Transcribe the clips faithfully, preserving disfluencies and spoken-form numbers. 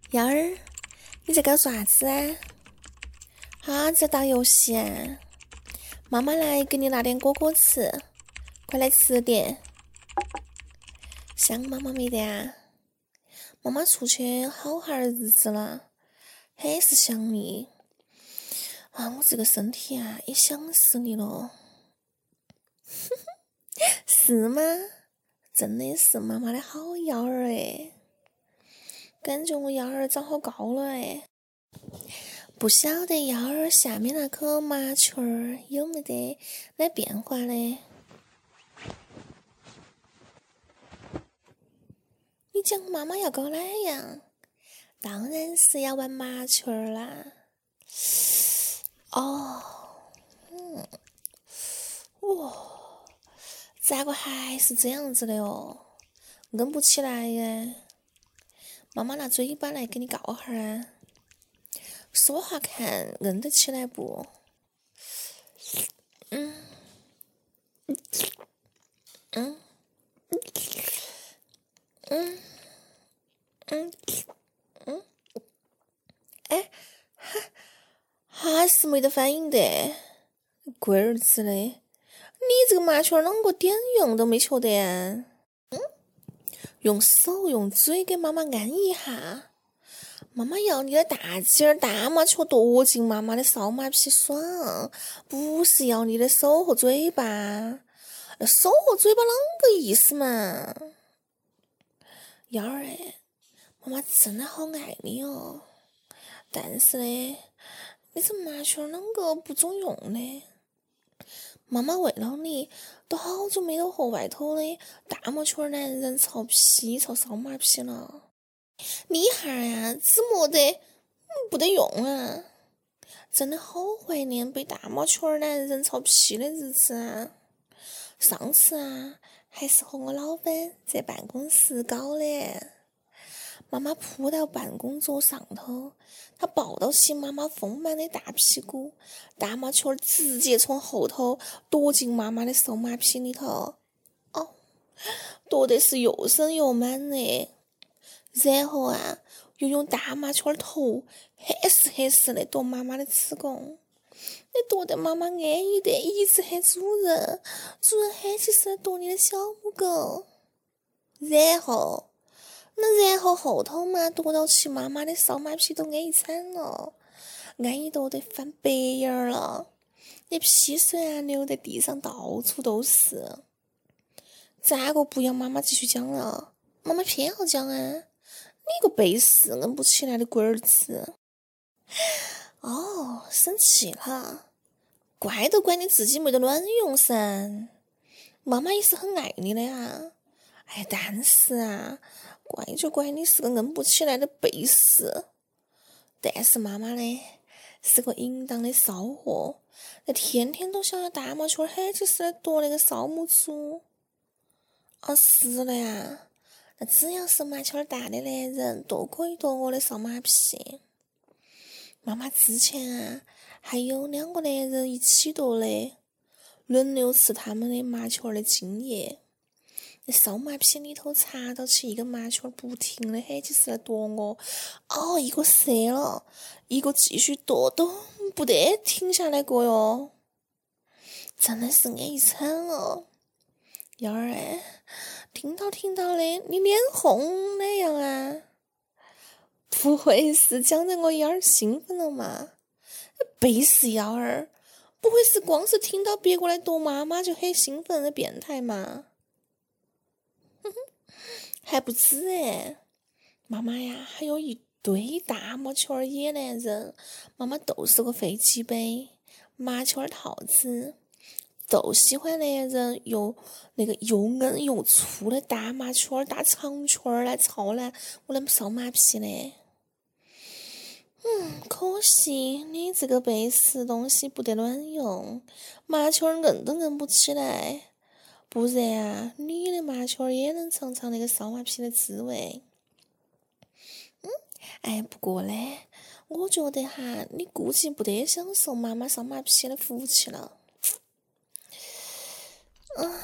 幺儿，你在搞啥子啊？哈，在打游戏啊？妈妈来给你拿点果果吃，快来吃点。想妈妈没得啊？妈妈出去好哈儿日子了，很是想你啊！我这个身体啊，也想死你了。是吗？真的是妈妈的好幺儿哎，感觉我幺儿长好高了哎。不晓得幺儿下面那颗麻雀儿有没得来变化嘞？你讲妈妈要搞哪样？当然是要玩麻雀儿啦。哦，嗯，哇，咋个还是这样子的哦？硬不起来耶。妈妈拿嘴巴来给你告哈儿啊。说话看硬得起来不？嗯嗯嗯嗯嗯，哎，还还是没得反应的，龟儿子的！你这个麻雀儿啷个点用都没瞧得啊？嗯，用手用嘴给妈妈按一下。妈妈要你的大鸡儿大麻雀躲进妈妈的扫马屁爽，不是要你的手和嘴巴。手和嘴巴啷个意思嘛？幺儿哎，妈妈真的好爱你哦，但是呢，你这麻雀啷个不中用呢？妈妈为了你，都好久没有和外头的大麻雀男人吵屁吵扫马屁了。你哈儿呀，怎么得不得用啊？真的好怀念被大麻雀男人吵屁的日子啊！上次啊，还是和我老板在办公室搞的。妈妈扑到办公桌上头，她抱到起妈妈丰满的大屁股，大麻雀直接从后头躲进妈妈的手马屁里头，哦，躲得是又深又满的。然后啊，又用大麻雀头很实很实的夺妈妈的子宫，你夺得妈妈安逸的一直喊主人，主人喊起是夺你的小母狗。然后。那然后后头嘛，夺到起妈妈的扫马屁都安逸惨了，安逸夺得翻白眼儿了，那屁水啊流得地上到处都是。咋个不让妈妈继续讲了？妈妈偏要讲啊！你个背势硬不起来的龟儿子！哦，生气了，怪都怪你自己没得卵用噻。妈妈也是很爱你的啊，哎，但是啊。怪就怪你是个硬不起来的背势，但是妈妈呢是个淫荡的骚货，那天天都想要大麻雀喊起似的夺那个少母猪。哦，是的呀，那只要是麻雀大的男人都可以夺我的少马屁。妈妈之前啊还有两个男人一起夺的，轮流吃他们的麻雀的精液。那扫马屁里头插到起一个麻雀，不停的喊起是来夺我，哦，一个射了，一个继续夺，都不得停下来过哟，真的是安逸惨了。幺儿哎，听到听到的，你脸红哪样啊？不会是讲得我幺儿兴奋了嘛？背是幺儿，不会是光是听到别个来夺妈妈就很兴奋的变态嘛？还不止哎，妈妈呀，还有一堆大麻雀儿野男人，妈妈都是个飞机杯，麻雀儿套子，都喜欢男人用那个又硬又粗的大麻雀儿、大长雀儿来操烂我的扫马屁嘞。嗯，可惜你这个背时东西不得卵用，麻雀儿硬都硬不起来。不然啊，你的麻雀也能尝尝那个烧马屁的滋味。嗯，哎，不过呢，我觉得哈，你估计不得享受妈妈烧马屁的福气了。啊，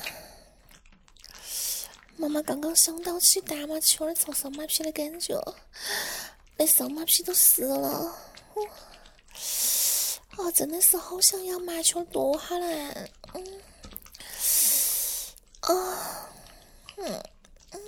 妈妈刚刚想到起大麻雀儿操烧马屁的感觉， 那扫马屁都死了。哦，真的是好想要麻雀多下来。嗯，啊，嗯嗯，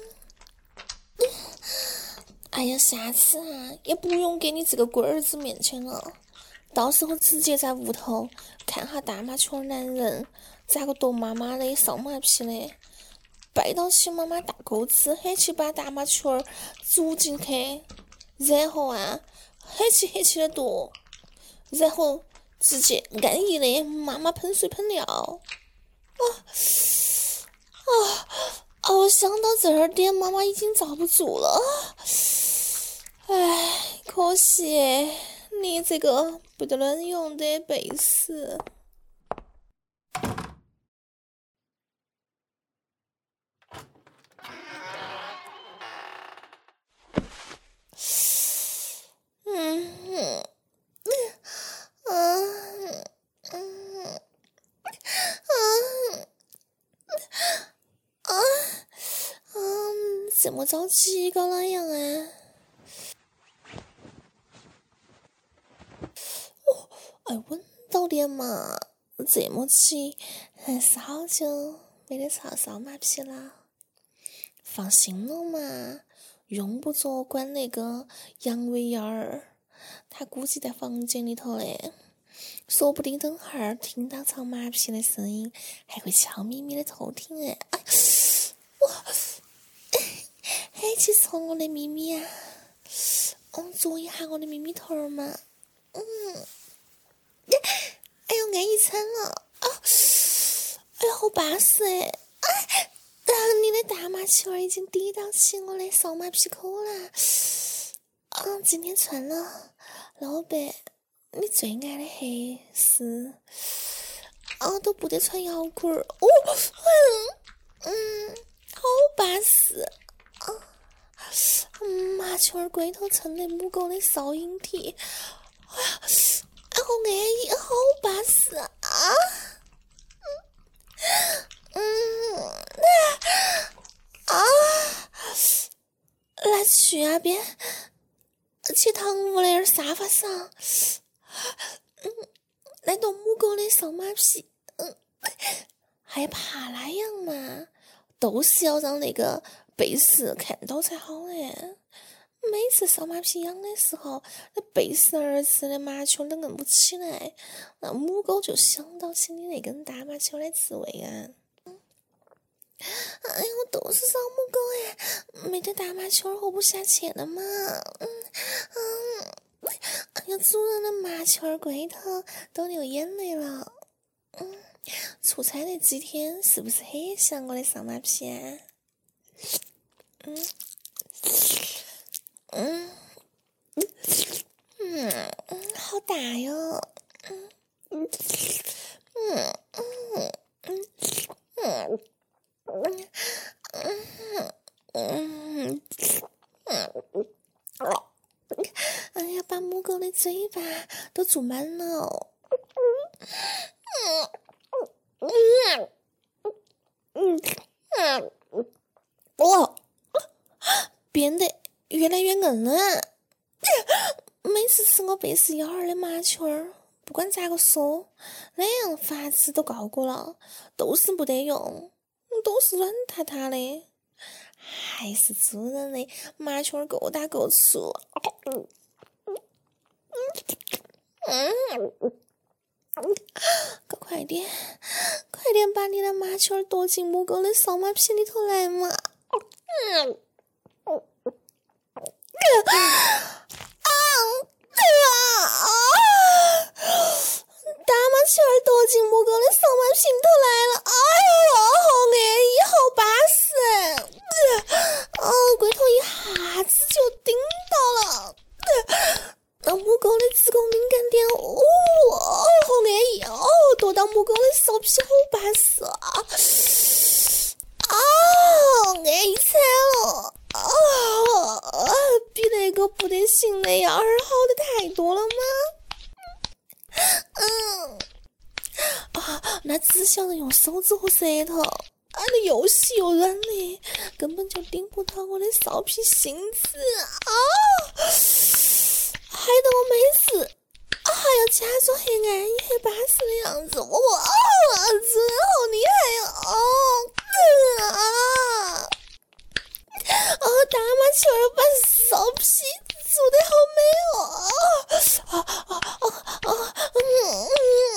哎呀，下次啊也不用给你这个龟儿子面前了，到时候直接在屋头看下大麻雀男人咋个躲妈妈的扫马屁嘞，拜到起妈妈大钩子，黑起把大麻雀儿捉进去，然后啊黑起黑起的躲，然后直接安逸的妈妈喷水喷尿。啊啊啊！我想到这儿点，妈妈已经遭不住了。唉，可惜你这个不得乱用的贝斯。嗯嗯嗯嗯啊嗯，怎么着急个那样啊？哦，哎，闻到点嘛，这么急，还是好久没得吵扫马屁了。放心了嘛，用不着管那个杨维燕儿，他估计在房间里头嘞，说不定等会儿听到吵马屁的声音，还会悄咪咪的偷听哎。哎，哇，还去戳我的咪咪啊！我捉一下我的咪咪头儿嘛。嗯，哎呦，安逸惨了啊！哎呀，好巴适哎！哎。你的大麻球已经抵到起我的扫马屁口了。嗯，今天穿了老白你最爱的黑丝，啊，都不得穿摇滚儿。哦，嗯嗯，好巴适啊！麻雀儿龟头蹭的母狗的扫音体，哎呀，好安逸，好巴适啊！嗯，啊，来去那边，去堂屋的沙发上，嗯，来动母狗的扫马屁，嗯，害怕那样嘛，都是要让那个贝斯看到才好哎。每次扫马屁痒的时候，那贝斯儿子的麻雀都硬不起来，那母狗就想到起你那根大麻雀的滋味啊。哎呀，我都是小母狗哎，没得大麻雀活不下去了嘛。嗯嗯，哎呀，主人的麻雀龟头都流眼泪了。嗯，出差那几天是不是很想我的扫马屁啊？嗯嗯嗯嗯，好大哟。嗯嗯嗯嗯嗯嗯。嗯嗯嗯哎呀，把母狗的嘴巴都住满了。嗯嗯嗯嗯哇，变得越来越硬了。每次吃我贝斯幺儿的麻雀儿，不管咋个说，哪样法子都告过了，都是没得用，都是软塌塌的。还是主人的麻雀儿够大够粗。嗯，快点，快点把你的麻雀儿躲进母狗的扫马屁里头来嘛！嗯，啊啊！大麻雀儿躲进母狗的扫马屁里头来了！哎呦，好安逸，好巴适！哦，龟头一下子就顶到了。那母狗的子宫敏感点，哦，好安逸哦！躲到母狗的骚屁好巴适啊！啊，安逸惨了！啊，比那个不得行的样儿好的太多了吗？嗯，啊，那只晓得用手指和舌头，啊，那又细又软的，根本就顶不到我的骚屁性子啊！ 得我没事，还要假装很安逸、很巴适的样子。我哦，主人好厉害哦！啊！哦，大麻球儿把骚皮做得好美哦！啊啊啊啊！嗯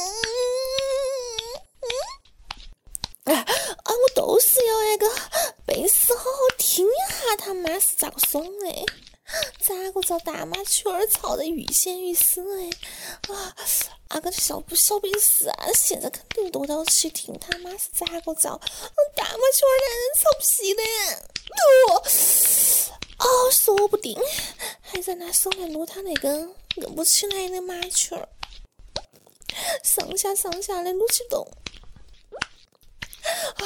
嗯嗯啊啊！我都是要那个贝斯好好听一下，他妈是咋个爽嘞？咋个找大麻球儿吵得欲仙欲死嘞？啊！啊个小不小贝斯啊！现在肯定多到去听他妈是咋个找大麻球儿男人吵屁嘞？哦，哦，说不定还在拿手来撸他那根硬不起来的麻雀儿，上下上下的撸起动。啊，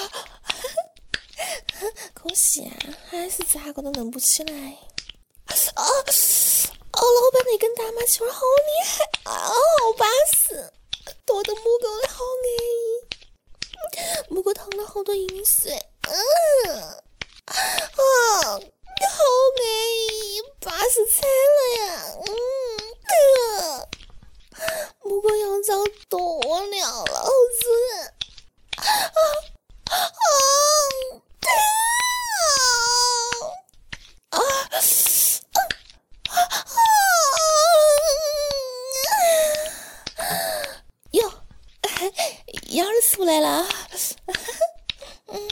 可惜啊，还是咋个都硬不起来。啊！哦，老板那根大麻雀儿好厉害啊，好巴适，剁得母狗的好安逸，母狗淌了好多饮水。嗯。啊，好安逸，巴适惨了呀！嗯，母狗要遭多了，老主人。啊啊啊！啊啊！哟，幺儿出来了。嗯。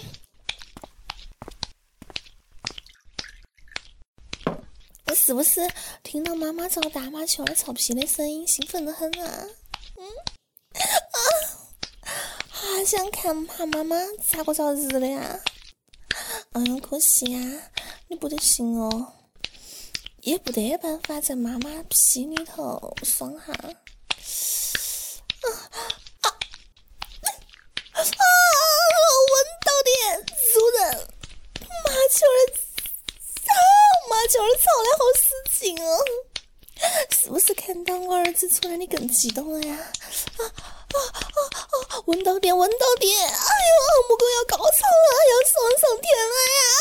是不是听到妈妈找大麻球儿吵皮的声音，兴奋得很啊？嗯啊，还想看怕妈妈咋个找日的呀？嗯，可惜呀，你不得行哦，也不得办法在妈妈屁里头爽哈。啊啊啊！闻到的主人，麻球儿。麻球儿吵得好使劲哦！是不是看到我儿子出来你更激动了呀？啊啊啊啊！闻到点，闻到点！哎呦，母狗要高潮了，要上上天了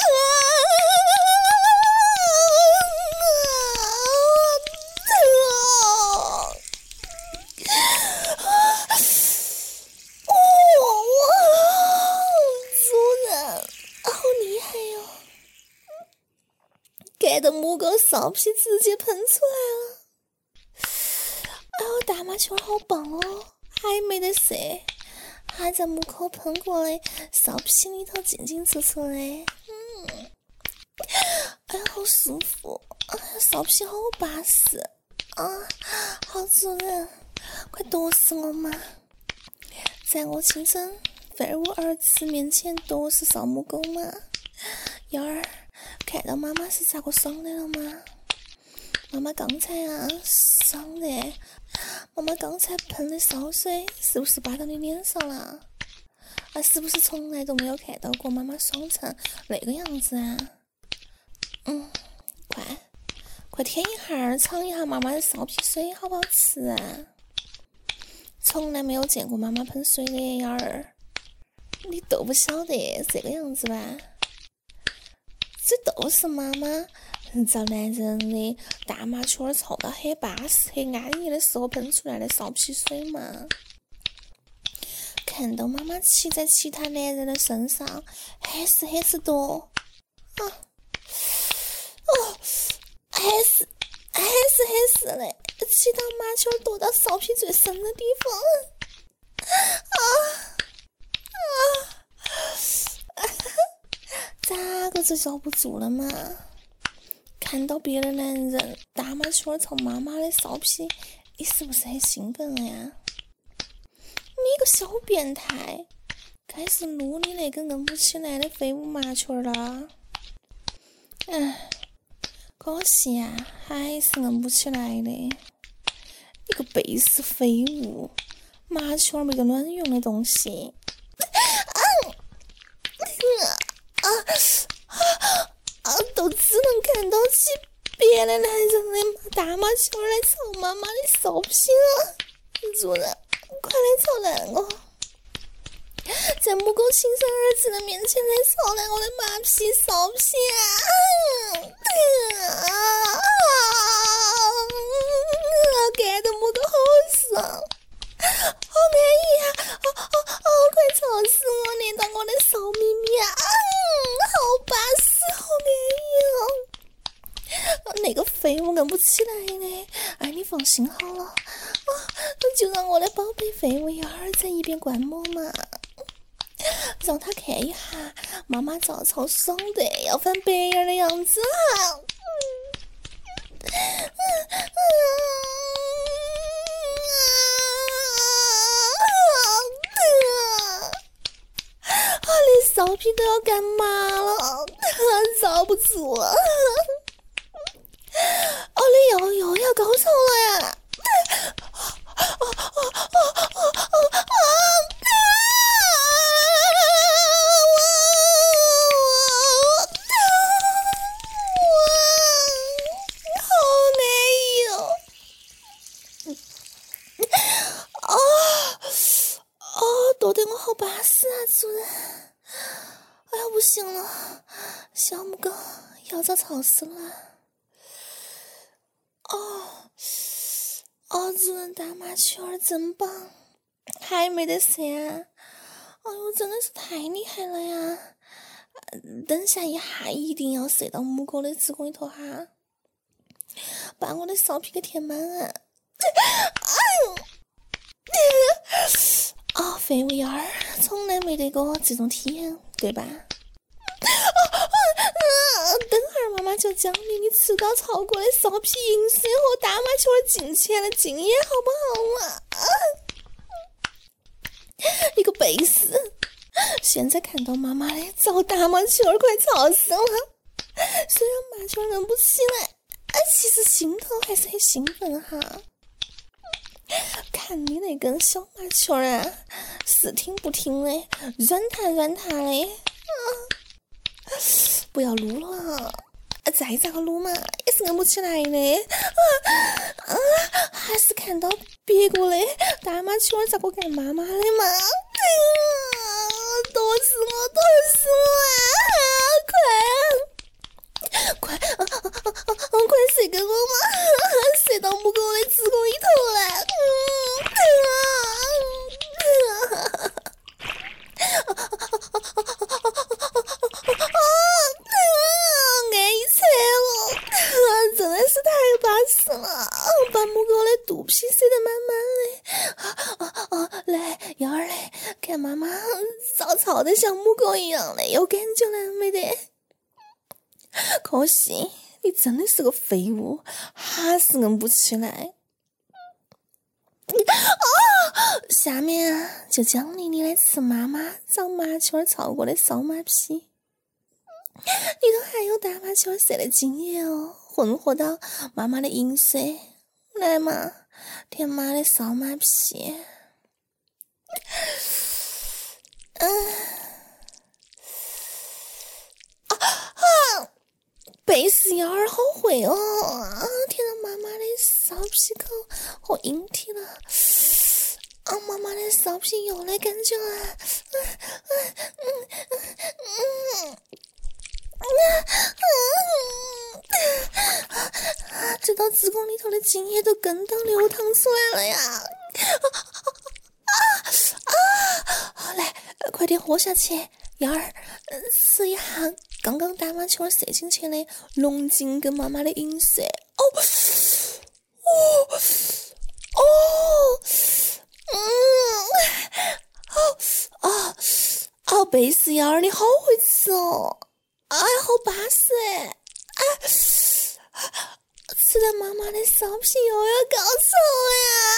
呀！哦，主人，好厉害哟！盖的母狗骚皮直接喷出来了！哎呦，大麻球好棒哦，还没得射，还在母口喷过来，骚皮里头进进出出的，嗯，哎呀，好舒服，哎呀，骚皮好巴适啊！好主人，快剁死我嘛！在我亲生废物儿子面前剁死骚母狗嘛！幺儿。看到妈妈是咋个爽的了吗？妈妈刚才啊爽的，妈妈刚才喷的骚水是不是扒到你脸上了？啊，是不是从来都没有看到过妈妈爽成那个样子啊？嗯，快快舔一下，尝一下妈妈的骚皮水好不好吃啊？从来没有见过妈妈喷水的幺儿，你都不晓得这个样子吧？这都是妈妈找男人的大麻雀儿吵到很巴适、很安逸的时候喷出来的骚皮水嘛。看到妈妈骑在其他男人的身上，还是还是多啊哦，还是还是还是嘞，骑到麻雀儿躲到骚皮最深的地方啊啊！咋个就遭不住了嘛？看到别的男人大麻雀儿朝妈妈的骚皮，你是不是很兴奋了呀？你个小变态，开始撸你那个硬不起来的废物麻雀儿了。唉，可惜啊，还是硬不起来的。你个贝斯废物，麻雀儿没个卵用的东西。啊啊啊！都只能看到起别的男人的大麻球来操妈妈的骚皮了。主人，快来操烂我！在母狗亲生儿子的面前来操烂我的马屁骚皮啊！啊啊啊哪个废物硬不起来呢？哎，你放心好了，啊，就让我的宝贝废物幺儿在一边观摩嘛，让他看一下妈妈早操爽的要翻白眼的样子啊！我的骚皮都要干嘛了？遭不住了！我的腰又要高潮了呀！多得我好巴适啊，主人！哎呀，不行了，小母狗要遭吵死了！哦哦，主人大麻雀儿真棒，还没得射啊！哎呦，真的是太厉害了呀！等下一下一定要射到母狗的子宫里头哈，把我的骚皮给填满啊！哎呦！啊、哦，废物幺儿从来没得过这种体验，对吧？啊啊、等会儿妈妈就教你，你迟到超过的骚皮饮水和大麻球进前的经验，好不好嘛？啊、你个背死！现在看到妈妈的找大麻球快吵死了。虽然麻球忍不起来，啊，其实心头还是很兴奋哈。看你那根小麻球啊，是听不听嘞，软塌软塌嘞，啊！不要撸了，再咋个撸嘛，也是硬不起来的，啊啊！还是看到别个的大麻球咋个干妈妈的嘛？哎呀，剁死我，剁死我啊！快！快！啊啊啊啊！快射给我嘛！射到母狗的子宫里头了！真的是太巴适了，把母狗的肚皮塞得满满的。啊啊！来，幺儿嘞，看妈妈早操的像母狗一样的，有感觉了没得？可惜你真的是个废物，还是硬不起来。啊！下面啊，就奖励你来吃妈妈长麻雀操过的烧马皮。里头还有大麻雀射的精液哦，混合到妈妈的饮水，来嘛，舔妈的烧马皮。嗯，啊啊！贝斯幺儿好会哦，啊，舔到妈妈的烧皮口和阴蒂了。啊，妈妈的烧皮又来感觉了。嗯嗯嗯嗯嗯。啊！直到子宫里头的精液都跟到流淌出来了呀！啊啊啊！好嘞，快点活下去，幺儿，试一下刚刚大麻球射进去的龙井跟妈妈的饮水。哦哦哦，嗯，哦哦哦，贝斯幺儿，你好会吃哦！哎，好巴适哎！啊，吃了妈妈的烧皮又要高潮呀！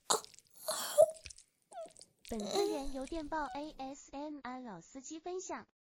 本资源由电报 A S M R 老司机分享。